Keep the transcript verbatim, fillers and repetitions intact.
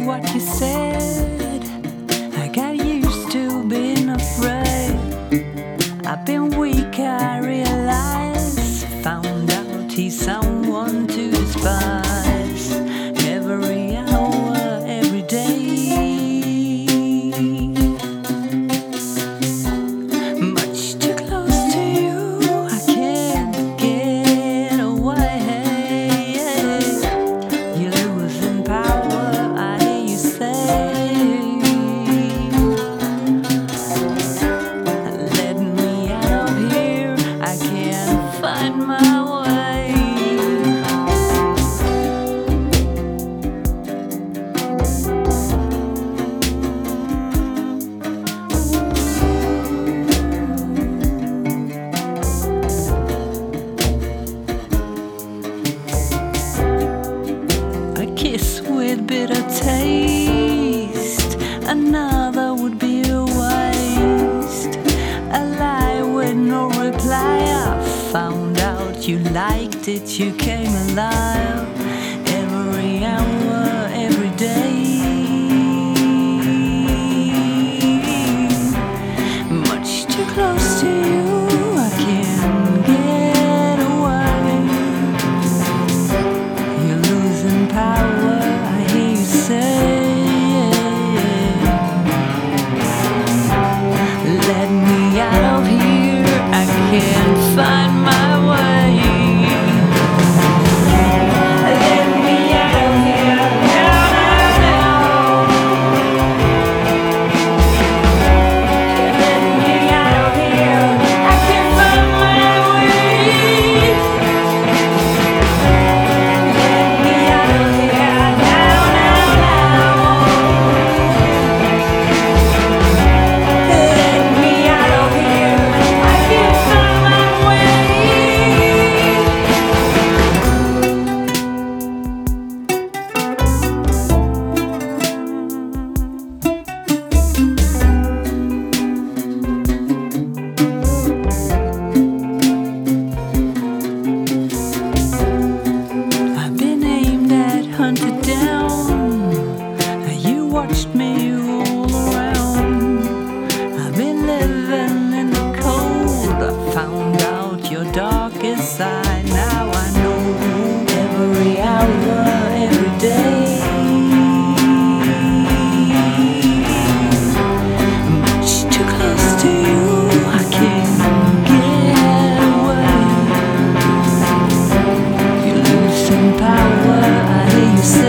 what you said. I got used to being afraid. I've been weak, I realize. Found out he's someone to despise. Every hour, every day. Much too close to you, I can't get away. You're losing power, I hear you say. Let me out of here, I can't find my way. A kiss with bitter taste, another would be a waste. A lie with no reply, I found out you liked it, you came alive. Every hour, every day. Much too close to you, I can't get away. You're losing power, I hear you say. Let me out of here, I can't find my way. Let me out of here, now, now, now. Let me out of here, I can't find my way. Let me out of here, now, now, now. Let me out of here, I can't find my way. I've been aimed at, hunted down. You watched me all around. I've been living in the cold. I found out your darkest side. Now I know every hour, every day. Much too close to you, I can't get away. You're losing power, I hear you say.